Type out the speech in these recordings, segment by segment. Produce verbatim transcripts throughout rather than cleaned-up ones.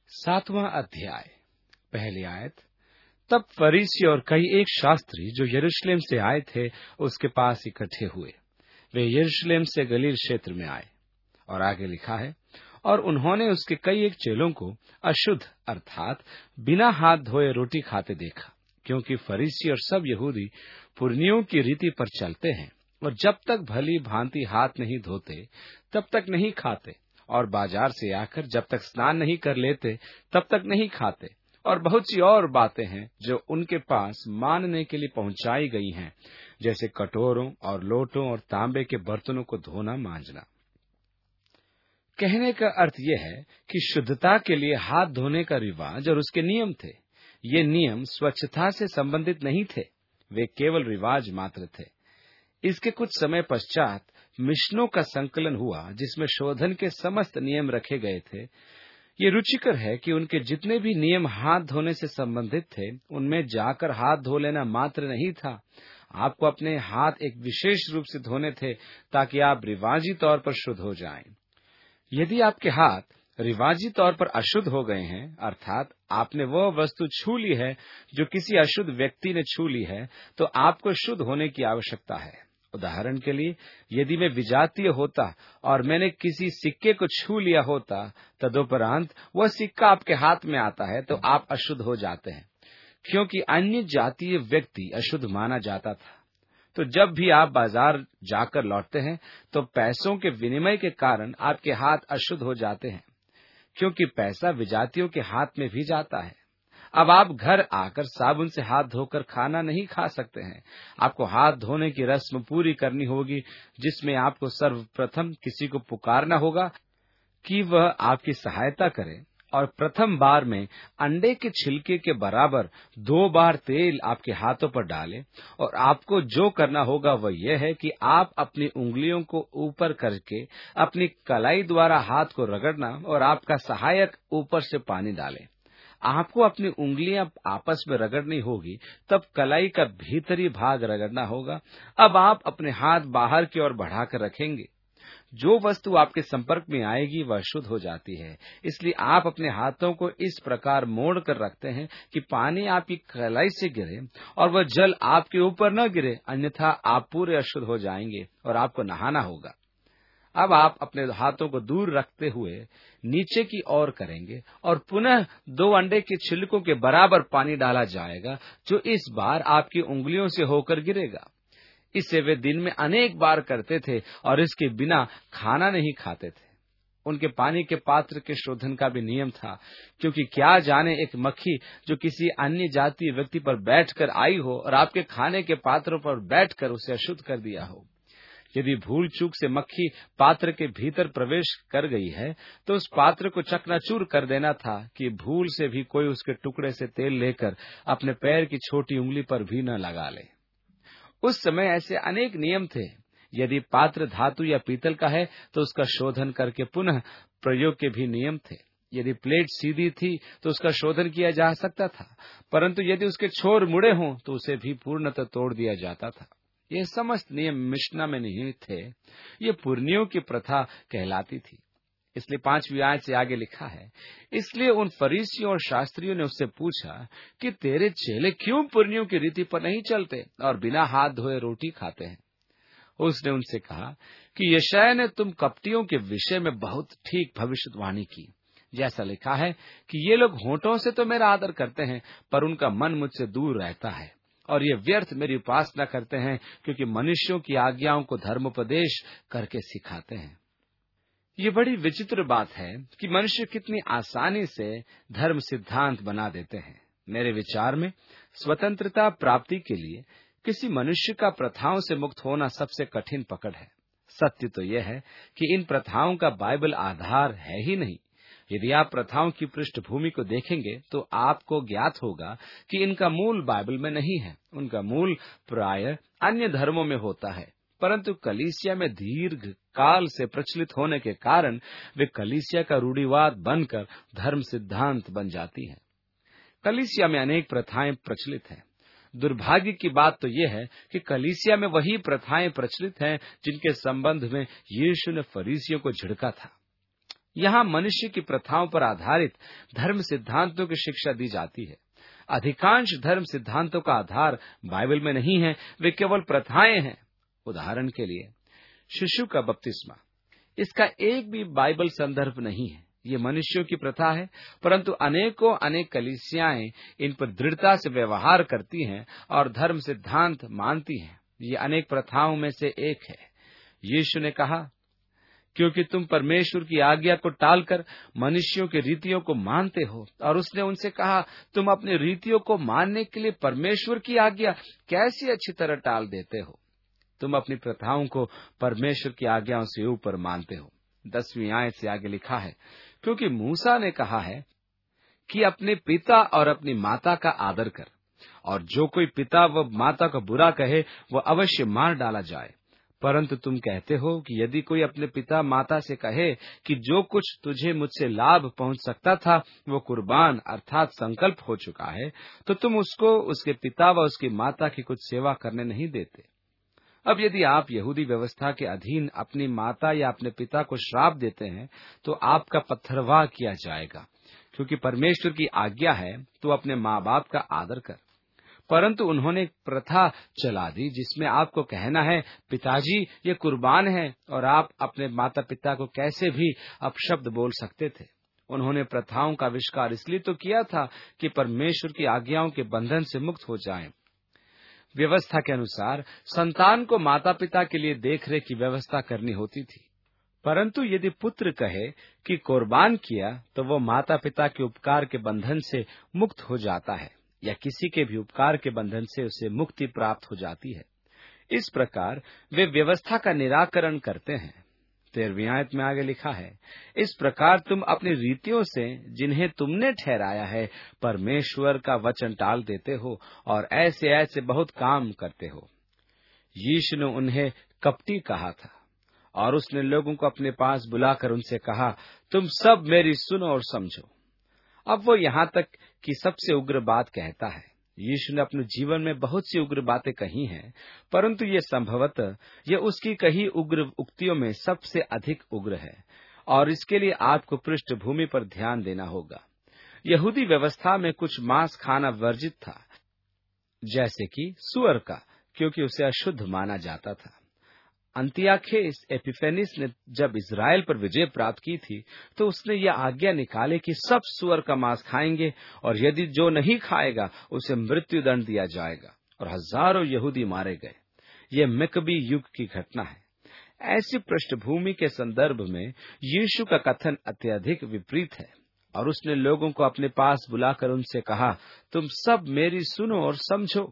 सातवां अध्याय, पहली आयत। तब फरीसी और कई एक शास्त्री जो यरूशलेम से आए थे उसके पास इकट्ठे हुए। वे यरूशलेम से गलील क्षेत्र में आए। और आगे लिखा है, और उन्होंने उसके कई एक चेलों को अशुद्ध अर्थात बिना हाथ धोए रोटी खाते देखा, क्योंकि फरीसी और सब यहूदी पुरनियों की रीति पर चलते हैं, और जब तक भली भांति हाथ नहीं धोते तब तक नहीं खाते, और बाजार से आकर जब तक स्नान नहीं कर लेते तब तक नहीं खाते। और बहुत सी और बातें हैं जो उनके पास मानने के लिए पहुंचाई गई हैं, जैसे कटोरों और लोटों और तांबे के बर्तनों को धोना मांजना। कहने का अर्थ यह है कि शुद्धता के लिए हाथ धोने का रिवाज और उसके नियम थे। ये नियम स्वच्छता से संबंधित नहीं थे, वे केवल रिवाज मात्र थे। इसके कुछ समय पश्चात मिशनों का संकलन हुआ, जिसमें शोधन के समस्त नियम रखे गए थे। ये रुचिकर है कि उनके जितने भी नियम हाथ धोने से संबंधित थे, उनमें जाकर हाथ धो लेना मात्र नहीं था। आपको अपने हाथ एक विशेष रूप से धोने थे, ताकि आप रिवाजी तौर पर शुद्ध हो जाएं। यदि आपके हाथ रिवाजी तौर पर अशुद्ध हो गए हैं, अर्थात आपने वह वस्तु छू ली है जो किसी अशुद्ध व्यक्ति ने छू ली है, तो आपको शुद्ध होने की आवश्यकता है। उदाहरण के लिए, यदि मैं विजातीय होता और मैंने किसी सिक्के को छू लिया होता, तदुपरांत वह सिक्का आपके हाथ में आता है, तो आप अशुद्ध हो जाते हैं, क्योंकि अन्य जातीय व्यक्ति अशुद्ध माना जाता था। तो जब भी आप बाजार जाकर लौटते हैं, तो पैसों के विनिमय के कारण आपके हाथ अशुद्ध हो जाते हैं, क्योंकि पैसा विजातियों के हाथ में भी जाता है। अब आप घर आकर साबुन से हाथ धोकर खाना नहीं खा सकते हैं। आपको हाथ धोने की रस्म पूरी करनी होगी, जिसमें आपको सर्वप्रथम किसी को पुकारना होगा कि वह आपकी सहायता करे, और प्रथम बार में अंडे के छिलके के बराबर दो बार तेल आपके हाथों पर डालें। और आपको जो करना होगा वह यह है कि आप अपनी उंगलियों को ऊपर करके अपनी कलाई द्वारा हाथ को रगड़ना, और आपका सहायक ऊपर से पानी डाले। आपको अपनी उंगलियां आपस में रगड़नी होगी, तब कलाई का भीतरी भाग रगड़ना होगा। अब आप अपने हाथ बाहर की ओर बढ़ाकर रखेंगे। जो वस्तु आपके संपर्क में आएगी वह शुद्ध हो जाती है। इसलिए आप अपने हाथों को इस प्रकार मोड़ कर रखते हैं कि पानी आपकी कलाई से गिरे और वह जल आपके ऊपर न गिरे, अन्यथा आप पूरे अशुद्ध हो जाएंगे और आपको नहाना होगा। अब आप अपने हाथों को दूर रखते हुए नीचे की ओर करेंगे, और पुनः दो अंडे के छिलकों के बराबर पानी डाला जाएगा, जो इस बार आपकी उंगलियों से होकर गिरेगा। इसे वे दिन में अनेक बार करते थे, और इसके बिना खाना नहीं खाते थे। उनके पानी के पात्र के शोधन का भी नियम था, क्योंकि क्या जाने एक मक्खी जो किसी अन्य जातीय व्यक्ति पर बैठकर आई हो और आपके खाने के पात्रों पर बैठकर उसे अशुद्ध कर दिया हो। यदि भूल चूक से मक्खी पात्र के भीतर प्रवेश कर गई है, तो उस पात्र को चकनाचूर कर देना था, कि भूल से भी कोई उसके टुकड़े से तेल लेकर अपने पैर की छोटी उंगली पर भी न लगा ले। उस समय ऐसे अनेक नियम थे। यदि पात्र धातु या पीतल का है, तो उसका शोधन करके पुनः प्रयोग के भी नियम थे। यदि प्लेट सीधी थी तो उसका शोधन किया जा सकता था, परंतु यदि उसके छोर मुड़े हों तो उसे भी पूर्णतः तोड़ दिया जाता था। ये समस्त नियम मिशना में नहीं थे, ये पुरनियों की प्रथा कहलाती थी। इसलिए पांचवी आयत से आगे लिखा है, इसलिए उन फरीसियों और शास्त्रियों ने उससे पूछा कि तेरे चेले क्यों पुरनियों की रीति पर नहीं चलते और बिना हाथ धोए रोटी खाते हैं। उसने उनसे कहा कि यशायाह ने तुम कपटियों के विषय में बहुत ठीक भविष्यवाणी की, जैसा लिखा है कि ये लोग होठों से तो मेरा आदर करते हैं, पर उनका मन मुझसे दूर रहता है, और ये व्यर्थ मेरी उपासना करते हैं, क्योंकि मनुष्यों की आज्ञाओं को धर्मोपदेश करके सिखाते हैं। ये बड़ी विचित्र बात है कि मनुष्य कितनी आसानी से धर्म सिद्धांत बना देते हैं। मेरे विचार में स्वतंत्रता प्राप्ति के लिए किसी मनुष्य का प्रथाओं से मुक्त होना सबसे कठिन पकड़ है। सत्य तो यह है कि इन प्रथाओं का बाइबल आधार है ही नहीं। यदि आप प्रथाओं की पृष्ठभूमि को देखेंगे तो आपको ज्ञात होगा कि इनका मूल बाइबल में नहीं है। उनका मूल प्रायः अन्य धर्मों में होता है, परंतु कलीसिया में दीर्घ काल से प्रचलित होने के कारण वे कलीसिया का रूढ़िवाद बनकर धर्म सिद्धांत बन जाती हैं। कलीसिया में अनेक प्रथाएं प्रचलित हैं। दुर्भाग्य की बात तो यह है कि कलीसिया में वही प्रथाएं प्रचलित हैं जिनके संबंध में यीशु ने फरीसियों को झिड़का था। यहाँ मनुष्य की प्रथाओं पर आधारित धर्म सिद्धांतों की शिक्षा दी जाती है। अधिकांश धर्म सिद्धांतों का आधार बाइबल में नहीं है, वे केवल प्रथाएं हैं। उदाहरण के लिए शिशु का बपतिस्मा, इसका एक भी बाइबल संदर्भ नहीं है। ये मनुष्यों की प्रथा है, परंतु अनेकों अनेक कलीसियाएं इन पर दृढ़ता से व्यवहार करती हैं और धर्म सिद्धांत मानती हैं। ये अनेक प्रथाओं में से एक है। यीशु ने कहा, क्योंकि तुम परमेश्वर की आज्ञा को टालकर मनुष्यों की रीतियों को मानते हो। और उसने उनसे कहा, तुम अपनी रीतियों को मानने के लिए परमेश्वर की आज्ञा कैसी अच्छी तरह टाल देते हो। तुम अपनी प्रथाओं को परमेश्वर की आज्ञाओं से ऊपर मानते हो। दसवीं आयत से आगे लिखा है, क्योंकि मूसा ने कहा है कि अपने पिता और अपनी माता का आदर कर, और जो कोई पिता व माता का बुरा कहे वह अवश्य मार डाला जाए। परंतु तुम कहते हो कि यदि कोई अपने पिता माता से कहे कि जो कुछ तुझे मुझसे लाभ पहुंच सकता था वो कुर्बान अर्थात संकल्प हो चुका है, तो तुम उसको उसके पिता व उसकी माता की कुछ सेवा करने नहीं देते। अब यदि आप यहूदी व्यवस्था के अधीन अपनी माता या अपने पिता को श्राप देते हैं तो आपका पत्थरवाह किया जाएगा, क्योंकि परमेश्वर की आज्ञा है तो अपने माँ बाप का आदर कर। परंतु उन्होंने एक प्रथा चला दी जिसमें आपको कहना है, पिताजी ये कुर्बान है, और आप अपने माता पिता को कैसे भी अपशब्द बोल सकते थे। उन्होंने प्रथाओं का आविष्कार इसलिए तो किया था कि परमेश्वर की आज्ञाओं के बंधन से मुक्त हो जाएं। व्यवस्था के अनुसार संतान को माता पिता के लिए देखरेख की व्यवस्था करनी होती थी, परंतु यदि पुत्र कहे कि कुर्बान किया तो वो माता पिता के उपकार के बंधन से मुक्त हो जाता है, या किसी के भी उपकार के बंधन से उसे मुक्ति प्राप्त हो जाती है। इस प्रकार वे व्यवस्था का निराकरण करते हैं। तेरहवीं आयत में आगे लिखा है, इस प्रकार तुम अपनी रीतियों से जिन्हें तुमने ठहराया है परमेश्वर का वचन टाल देते हो और ऐसे ऐसे बहुत काम करते हो। यीशु ने उन्हें कपटी कहा था और उसने लोगों को अपने पास बुलाकर उनसे कहा, तुम सब मेरी सुनो और समझो। अब वो यहाँ तक कि सबसे उग्र बात कहता है। यीशु ने अपने जीवन में बहुत सी उग्र बातें कही हैं, परंतु ये संभवतः ये उसकी कही उग्र उक्तियों में सबसे अधिक उग्र है, और इसके लिए आपको पृष्ठभूमि पर ध्यान देना होगा। यहूदी व्यवस्था में कुछ मांस खाना वर्जित था, जैसे कि सूअर का, क्योंकि उसे अशुद्ध माना जाता था। अंतियाखेस एपिफेनिस ने जब इज़राइल पर विजय प्राप्त की थी तो उसने यह आज्ञा निकाले कि सब सूअर का मांस खाएंगे, और यदि जो नहीं खाएगा उसे मृत्यु दंड दिया जाएगा, और हजारों यहूदी मारे गए। यह मकबी युग की घटना है। ऐसी पृष्ठभूमि के संदर्भ में यीशु का कथन अत्यधिक विपरीत है, और उसने लोगों को अपने पास बुलाकर उनसे कहा, तुम सब मेरी सुनो और समझो।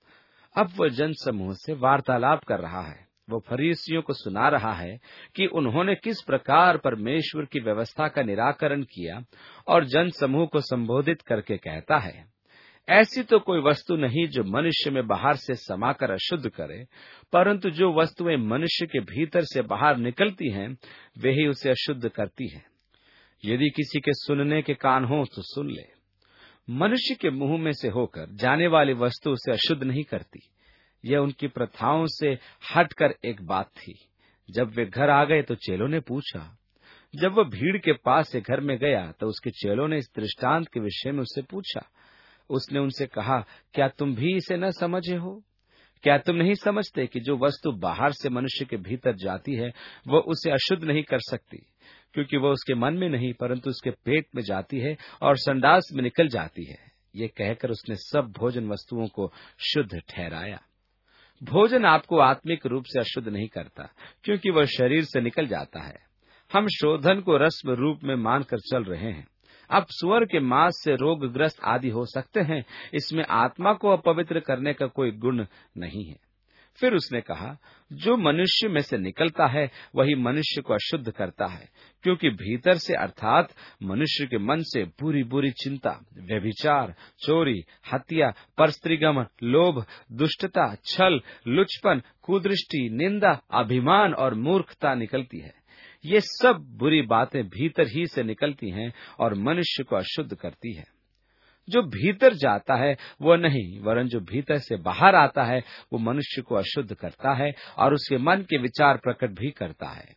अब वह जनसमूह से वार्तालाप कर रहा है। वो फरीसियों को सुना रहा है कि उन्होंने किस प्रकार परमेश्वर की व्यवस्था का निराकरण किया, और जनसमूह को संबोधित करके कहता है, ऐसी तो कोई वस्तु नहीं जो मनुष्य में बाहर से समाकर अशुद्ध करे, परंतु जो वस्तुएं मनुष्य के भीतर से बाहर निकलती हैं वे ही उसे अशुद्ध करती हैं। यदि किसी के सुनने के कान हो तो सुन ले। मनुष्य के मुंह में से होकर जाने वाली वस्तु उसे अशुद्ध नहीं करती। यह उनकी प्रथाओं से हटकर एक बात थी। जब वे घर आ गए तो चेलों ने पूछा। जब वह भीड़ के पास से घर में गया तो उसके चेलों ने इस दृष्टांत के विषय में उससे पूछा। उसने उनसे कहा, क्या तुम भी इसे न समझे हो? क्या तुम नहीं समझते कि जो वस्तु बाहर से मनुष्य के भीतर जाती है वह उसे अशुद्ध नहीं कर सकती, क्योंकि वह उसके मन में नहीं परंतु उसके पेट में जाती है और संडास में निकल जाती है। ये कहकर उसने सब भोजन वस्तुओं को शुद्ध ठहराया। भोजन आपको आत्मिक रूप से अशुद्ध नहीं करता, क्योंकि वह शरीर से निकल जाता है। हम शोधन को रस्म रूप में मानकर चल रहे हैं। अब सुअर के मांस से रोगग्रस्त आदि हो सकते हैं, इसमें आत्मा को अपवित्र करने का कोई गुण नहीं है। फिर उसने कहा, जो मनुष्य में से निकलता है वही मनुष्य को अशुद्ध करता है, क्योंकि भीतर से अर्थात मनुष्य के मन से बुरी बुरी चिंता, व्यभिचार, चोरी, हत्या, परस्त्रीगमन, लोभ, दुष्टता, छल, लुचपन, कुदृष्टि, निंदा, अभिमान और मूर्खता निकलती है। ये सब बुरी बातें भीतर ही से निकलती हैं और मनुष्य को अशुद्ध करती है। जो भीतर जाता है वह नहीं, वरन जो भीतर से बाहर आता है वो मनुष्य को अशुद्ध करता है और उसके मन के विचार प्रकट भी करता है।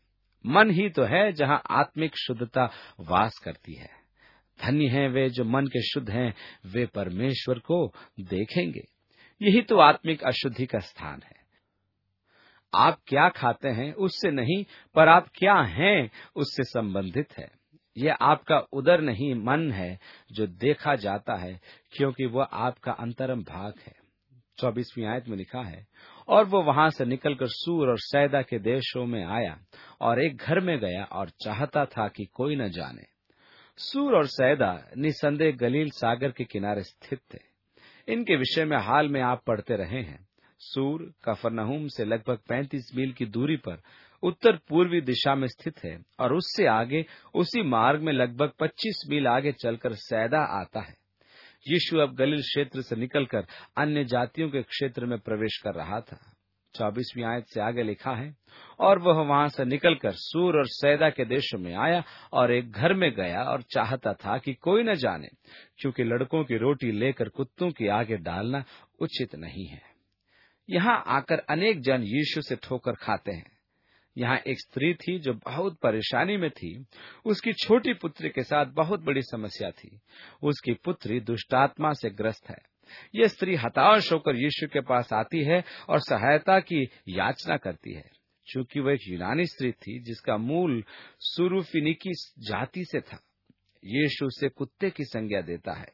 मन ही तो है जहाँ आत्मिक शुद्धता वास करती है। धन्य हैं वे जो मन के शुद्ध हैं, वे परमेश्वर को देखेंगे। यही तो आत्मिक अशुद्धि का स्थान है। आप क्या खाते हैं उससे नहीं, पर आप क्या हैं उससे संबंधित है। यह आपका उदर नहीं, मन है जो देखा जाता है, क्योंकि वह आपका अंतरम भाग है। चौबीसवीं आयत में लिखा है, और वो वहां से निकलकर सूर और सैदा के देशों में आया और एक घर में गया और चाहता था कि कोई न जाने। सूर और सैदा निसंदेह गलील सागर के किनारे स्थित थे। इनके विषय में हाल में आप पढ़ते रहे हैं। सूर कफरनहूम से लगभग पैंतीस मील की दूरी पर उत्तर पूर्वी दिशा में स्थित है और उससे आगे उसी मार्ग में लगभग पच्चीस मील आगे चलकर सैदा आता है। यीशु अब गलील क्षेत्र से निकलकर अन्य जातियों के क्षेत्र में प्रवेश कर रहा था। चौबीसवीं आयत से आगे लिखा है, और वह वहां से निकलकर सूर और सैदा के देशों में आया और एक घर में गया और चाहता था कि कोई न जाने, क्योंकि लड़कों की रोटी लेकर कुत्तों के आगे डालना उचित नहीं है। यहाँ आकर अनेक जन यीशु से ठोकर खाते हैं। यहाँ एक स्त्री थी जो बहुत परेशानी में थी। उसकी छोटी पुत्री के साथ बहुत बड़ी समस्या थी। उसकी पुत्री दुष्टात्मा से ग्रस्त है। यह स्त्री हताश होकर यीशु के पास आती है और सहायता की याचना करती है। चूंकि वह एक यूनानी स्त्री थी जिसका मूल सुरूफिनिकी जाति से था, यीशु उसे कुत्ते की संज्ञा देता है।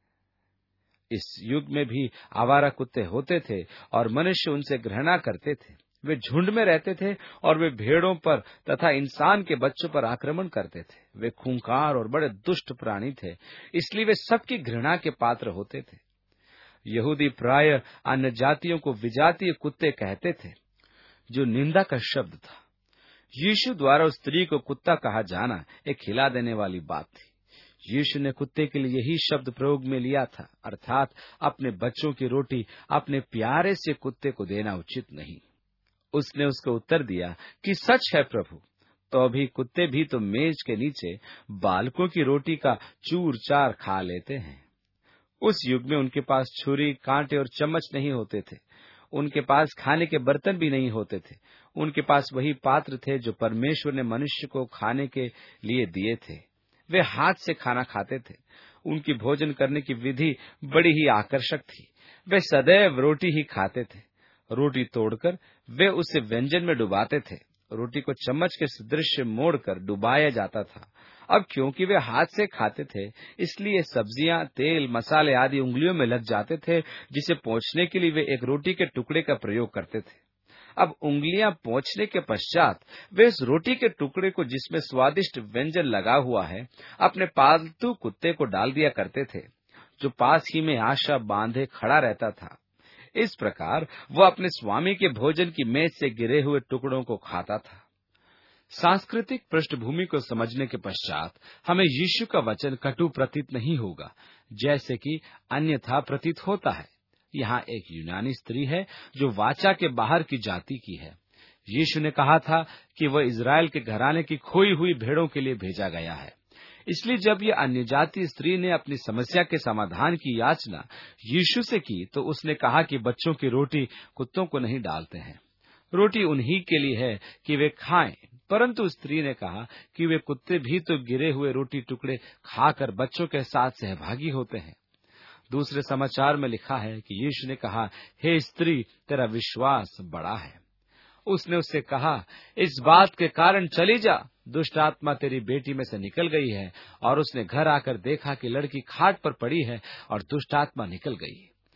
इस युग में भी आवारा कुत्ते होते थे और मनुष्य उनसे घृणा करते थे। वे झुंड में रहते थे और वे भेड़ों पर तथा इंसान के बच्चों पर आक्रमण करते थे। वे खूंखार और बड़े दुष्ट प्राणी थे, इसलिए वे सबकी घृणा के पात्र होते थे। यहूदी प्राय अन्य जातियों को विजातीय कुत्ते कहते थे, जो निंदा का शब्द था। यीशु द्वारा उस स्त्री को कुत्ता कहा जाना एक हिला देने वाली बात थी। यीशु ने कुत्ते के लिए यही शब्द प्रयोग में लिया था, अर्थात अपने बच्चों की रोटी अपने प्यारे से कुत्ते को देना उचित नहीं। उसने उसको उत्तर दिया कि सच है प्रभु, तो अभी कुत्ते भी तो मेज के नीचे बालकों की रोटी का चूर चार खा लेते हैं। उस युग में उनके पास छुरी, कांटे और चम्मच नहीं होते थे। उनके पास खाने के बर्तन भी नहीं होते थे। उनके पास वही पात्र थे जो परमेश्वर ने मनुष्य को खाने के लिए दिए थे। वे हाथ से खाना खाते थे। उनकी भोजन करने की विधि बड़ी ही आकर्षक थी। वे सदैव रोटी ही खाते थे। रोटी तोड़कर वे उसे व्यंजन में डुबाते थे। रोटी को चम्मच के सदृश मोड़कर डुबाया जाता था। अब क्योंकि वे हाथ से खाते थे, इसलिए सब्जियां, तेल, मसाले आदि उंगलियों में लग जाते थे, जिसे पोंछने के लिए वे एक रोटी के टुकड़े का प्रयोग करते थे। अब उंगलियां पोंछने के पश्चात वे इस रोटी के टुकड़े को, जिसमें स्वादिष्ट व्यंजन लगा हुआ है, अपने पालतू कुत्ते को डाल दिया करते थे, जो पास ही में आशा बांधे खड़ा रहता था। इस प्रकार वह अपने स्वामी के भोजन की मेज से गिरे हुए टुकड़ों को खाता था। सांस्कृतिक पृष्ठभूमि को समझने के पश्चात हमें यीशु का वचन कटु प्रतीत नहीं होगा, जैसे कि अन्यथा प्रतीत होता है। यहाँ एक यूनानी स्त्री है जो वाचा के बाहर की जाति की है। यीशु ने कहा था कि वह इज़राइल के घराने की खोई हुई भेड़ों के लिए भेजा गया है। इसलिए जब ये अन्य जाति स्त्री ने अपनी समस्या के समाधान की याचना यीशु से की, तो उसने कहा कि बच्चों की रोटी कुत्तों को नहीं डालते हैं। रोटी उन्हीं के लिए है कि वे खाएं, परंतु स्त्री ने कहा कि वे कुत्ते भी तो गिरे हुए रोटी टुकड़े खाकर बच्चों के साथ सहभागी होते हैं। दूसरे समाचार में लिखा है कि यीशु ने कहा, हे स्त्री, तेरा विश्वास बड़ा है। उसने उससे कहा, इस बात के कारण चली जा, दुष्ट आत्मा तेरी बेटी में से निकल गई है। और उसने घर आकर देखा कि लड़की खाट पर पड़ी है और दुष्ट आत्मा निकल गई।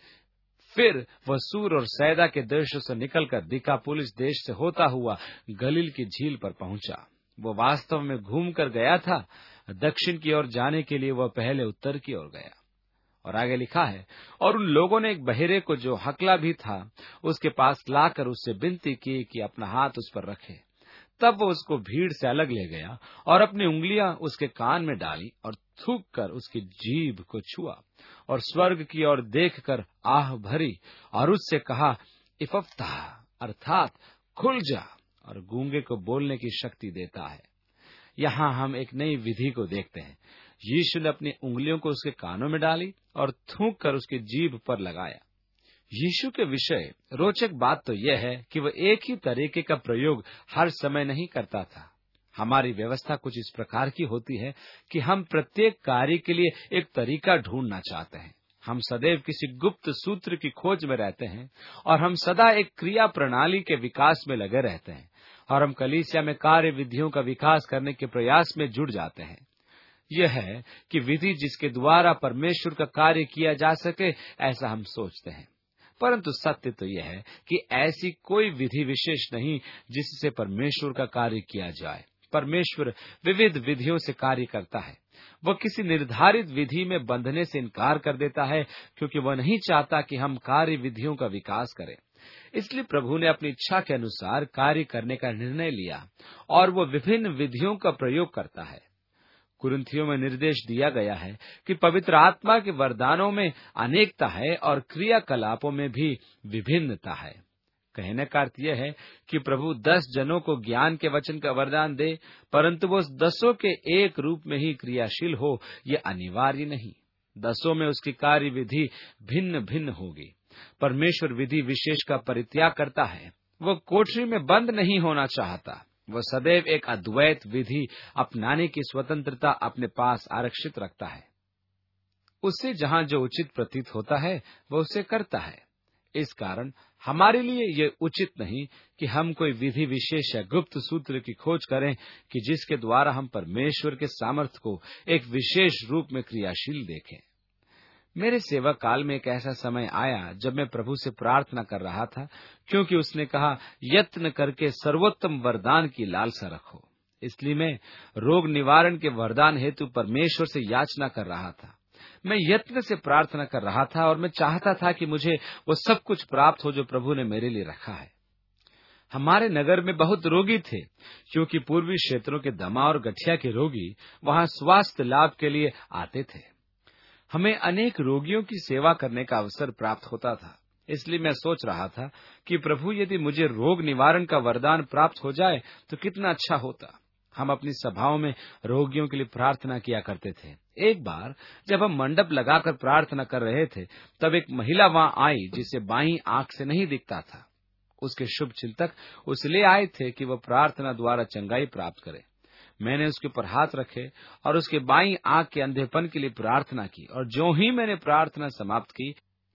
फिर वह सूर और सैदा के देशों से निकलकर दिकापुलिस देश से होता हुआ गलील की झील पर पहुंचा। वह वास्तव में घूम कर गया था। दक्षिण की ओर जाने के लिए वह पहले उत्तर की ओर गया। और आगे लिखा है, और उन लोगों ने एक बहेरे को, जो हकला भी था, उसके पास लाकर उससे विनती की कि अपना हाथ उस पर रखे। तब वो उसको भीड़ से अलग ले गया और अपनी उंगलियां उसके कान में डाली और थूक कर उसकी जीभ को छुआ और स्वर्ग की ओर देखकर आह भरी और उससे कहा, इफफ्ता, अर्थात खुल जा, और गूंगे को बोलने की शक्ति देता है। यहाँ हम एक नई विधि को देखते हैं। यीशु ने अपनी उंगलियों को उसके कानों में डाली और थूक कर उसकी जीभ पर लगाया। यीशु के विषय रोचक बात तो यह है कि वह एक ही तरीके का प्रयोग हर समय नहीं करता था। हमारी व्यवस्था कुछ इस प्रकार की होती है कि हम प्रत्येक कार्य के लिए एक तरीका ढूंढना चाहते हैं। हम सदैव किसी गुप्त सूत्र की खोज में रहते हैं और हम सदा एक क्रिया प्रणाली के विकास में लगे रहते हैं और हम कलीसिया में कार्य विधियों का विकास करने के प्रयास में जुड़ जाते हैं। यह है कि विधि जिसके द्वारा परमेश्वर का कार्य किया जा सके, ऐसा हम सोचते हैं। परंतु सत्य तो यह है कि ऐसी कोई विधि विशेष नहीं जिससे परमेश्वर का कार्य किया जाए। परमेश्वर विविध विधियों से कार्य करता है। वह किसी निर्धारित विधि में बंधने से इनकार कर देता है, क्योंकि वह नहीं चाहता कि हम कार्य विधियों का विकास करें। इसलिए प्रभु ने अपनी इच्छा के अनुसार कार्य करने का निर्णय लिया और वह विभिन्न विधियों का प्रयोग करता है। कुरिन्थियों में निर्देश दिया गया है कि पवित्र आत्मा के वरदानों में अनेकता है और क्रियाकलापों में भी विभिन्नता है। कहने का अर्थ यह है कि प्रभु दस जनों को ज्ञान के वचन का वरदान दे, परंतु वो उस दसों के एक रूप में ही क्रियाशील हो, ये अनिवार्य नहीं। दसों में उसकी कार्य विधि भिन्न भिन्न होगी। परमेश्वर विधि विशेष का परित्याग करता है। वह कोठरी में बंद नहीं होना चाहता। वह सदैव एक अद्वैत विधि अपनाने की स्वतंत्रता अपने पास आरक्षित रखता है। उससे जहाँ जो उचित प्रतीत होता है वह उसे करता है। इस कारण हमारे लिए ये उचित नहीं कि हम कोई विधि विशेष या गुप्त सूत्र की खोज करें कि जिसके द्वारा हम परमेश्वर के सामर्थ्य को एक विशेष रूप में क्रियाशील देखें। मेरे सेवा काल में एक ऐसा समय आया जब मैं प्रभु से प्रार्थना कर रहा था, क्योंकि उसने कहा, यत्न करके सर्वोत्तम वरदान की लालसा रखो। इसलिए मैं रोग निवारण के वरदान हेतु परमेश्वर से याचना कर रहा था। मैं यत्न से प्रार्थना कर रहा था और मैं चाहता था कि मुझे वो सब कुछ प्राप्त हो जो प्रभु ने मेरे लिए रखा है। हमारे नगर में बहुत रोगी थे, क्योंकि पूर्वी क्षेत्रों के दमा और गठिया के रोगी वहां स्वास्थ्य लाभ के लिए आते थे। हमें अनेक रोगियों की सेवा करने का अवसर प्राप्त होता था। इसलिए मैं सोच रहा था कि प्रभु, यदि मुझे रोग निवारण का वरदान प्राप्त हो जाए तो कितना अच्छा होता। हम अपनी सभाओं में रोगियों के लिए प्रार्थना किया करते थे। एक बार जब हम मंडप लगाकर प्रार्थना कर रहे थे, तब एक महिला वहां आई जिसे बाईं आंख से नहीं दिखता था। उसके शुभ चिंतक उस ले आए थे कि वह प्रार्थना द्वारा चंगाई प्राप्त करे। मैंने उसके ऊपर हाथ रखे और उसके बाईं आंख के अंधेपन के लिए प्रार्थना की, और ज्यों ही मैंने प्रार्थना समाप्त की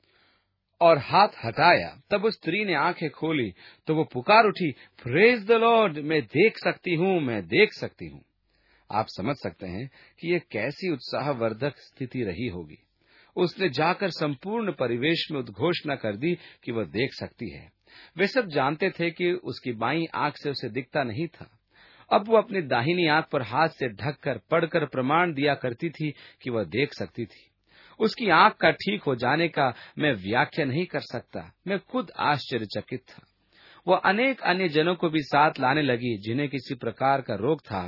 और हाथ हटाया, तब उस स्त्री ने आंखें खोली तो वो पुकार उठी, प्रेज द लॉर्ड, मैं देख सकती हूँ, मैं देख सकती हूँ। आप समझ सकते हैं कि ये कैसी उत्साहवर्धक स्थिति रही होगी। उसने जाकर संपूर्ण परिवेश में उद्घोषणा कर दी कि वह देख सकती है। वे सब जानते थे कि उसकी बाईं आंख से उसे दिखता नहीं था। अब वो अपनी दाहिनी आंख पर हाथ से ढककर पढ़कर प्रमाण दिया करती थी कि वह देख सकती थी। उसकी आंख का ठीक हो जाने का मैं व्याख्या नहीं कर सकता। मैं खुद आश्चर्यचकित था। वह अनेक अन्य जनों को भी साथ लाने लगी जिन्हें किसी प्रकार का रोग था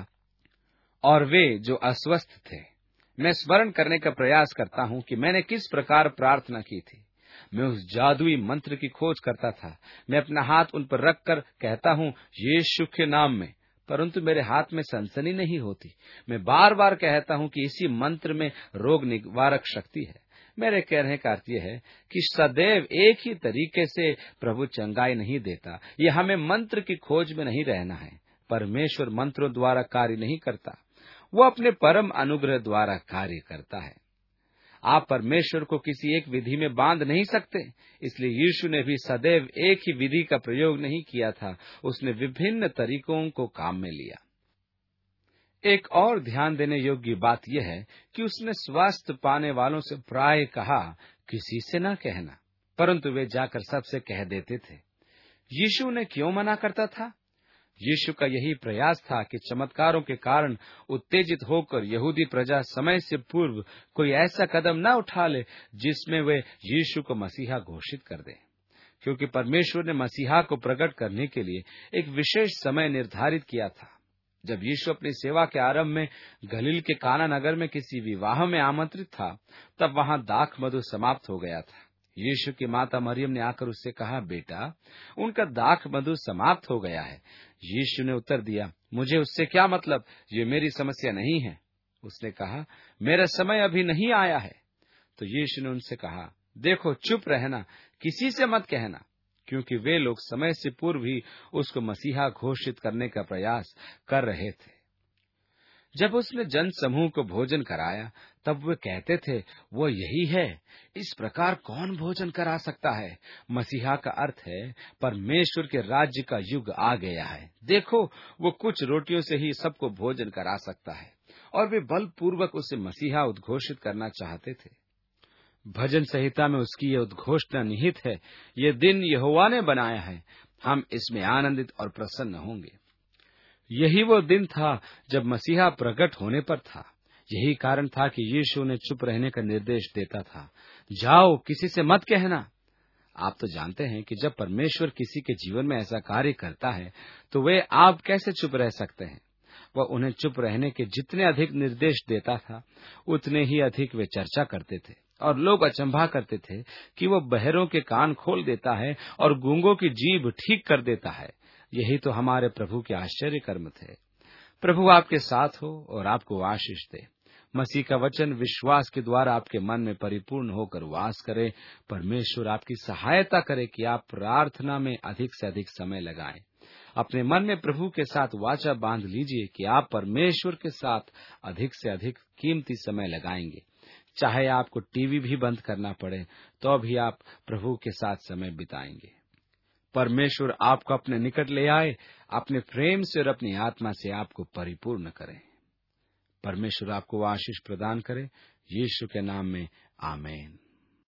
और वे जो अस्वस्थ थे। मैं स्मरण करने का प्रयास करता हूँ कि मैंने किस प्रकार प्रार्थना की थी। मैं उस जादुई मंत्र की खोज करता था। मैं अपना हाथ उन पर रखकर कहता हूँ, यीशु के नाम में, परंतु मेरे हाथ में सनसनी नहीं होती। मैं बार बार कहता हूँ कि इसी मंत्र में रोग निवारक शक्ति है। मेरे कहने का अर्थ यह है कि सदैव एक ही तरीके से प्रभु चंगाई नहीं देता। ये हमें मंत्र की खोज में नहीं रहना है। परमेश्वर मंत्रों द्वारा कार्य नहीं करता, वो अपने परम अनुग्रह द्वारा कार्य करता है। आप परमेश्वर को किसी एक विधि में बांध नहीं सकते। इसलिए यीशु ने भी सदैव एक ही विधि का प्रयोग नहीं किया था। उसने विभिन्न तरीकों को काम में लिया। एक और ध्यान देने योग्य बात यह है कि उसने स्वास्थ्य पाने वालों से प्राय कहा, किसी से न कहना, परंतु वे जाकर सबसे कह देते थे। यीशु ने क्यों मना करता था? यीशु का यही प्रयास था कि चमत्कारों के कारण उत्तेजित होकर यहूदी प्रजा समय से पूर्व कोई ऐसा कदम न उठा ले जिसमें वे यीशु को मसीहा घोषित कर दें, क्योंकि परमेश्वर ने मसीहा को प्रकट करने के लिए एक विशेष समय निर्धारित किया था। जब यीशु अपनी सेवा के आरंभ में गलील के काना नगर में किसी विवाह में आमंत्रित था, तब वहां दाख मधु समाप्त हो गया था। यीशु की माता मरियम ने आकर उससे कहा, बेटा, उनका दाख मधु समाप्त हो गया है। यीशु ने उत्तर दिया, मुझे उससे क्या मतलब, ये मेरी समस्या नहीं है। उसने कहा, मेरा समय अभी नहीं आया है। तो यीशु ने उनसे कहा, देखो, चुप रहना, किसी से मत कहना, क्योंकि वे लोग समय से पूर्व ही उसको मसीहा घोषित करने का प्रयास कर रहे थे। जब उसने जन समूह को भोजन कराया, तब वे कहते थे, वो यही है। इस प्रकार कौन भोजन करा सकता है? मसीहा का अर्थ है परमेश्वर के राज्य का युग आ गया है। देखो, वो कुछ रोटियों से ही सबको भोजन करा सकता है, और वे बलपूर्वक उसे मसीहा उद्घोषित करना चाहते थे। भजन संहिता में उसकी ये उद्घोषणा निहित है, ये दिन यहोवा ने बनाया है, हम इसमें आनंदित और प्रसन्न होंगे। यही वो दिन था जब मसीहा प्रकट होने पर था। यही कारण था कि यीशु उन्हें चुप रहने का निर्देश देता था। जाओ, किसी से मत कहना। आप तो जानते हैं कि जब परमेश्वर किसी के जीवन में ऐसा कार्य करता है, तो वे आप कैसे चुप रह सकते हैं। वह उन्हें चुप रहने के जितने अधिक निर्देश देता था, उतने ही अधिक वे चर्चा करते थे, और लोग अचंभा करते थे कि वो बहरों के कान खोल देता है और गूंगों की जीभ ठीक कर देता है। यही तो हमारे प्रभु के आश्चर्य कर्म थे। प्रभु आपके साथ हो और आपको आशीष दे। मसीह का वचन विश्वास के द्वारा आपके मन में परिपूर्ण होकर वास करे। परमेश्वर आपकी सहायता करे कि आप प्रार्थना में अधिक से अधिक समय लगाएं। अपने मन में प्रभु के साथ वाचा बांध लीजिए कि आप परमेश्वर के साथ अधिक से अधिक कीमती समय लगाएंगे। चाहे आपको टीवी भी बंद करना पड़े, तो भी आप प्रभु के साथ समय बिताएंगे। परमेश्वर आपको अपने निकट ले आए, अपने प्रेम से और अपनी आत्मा से आपको परिपूर्ण करे। परमेश्वर आपको आशीष प्रदान करे। यीशु के नाम में आमीन।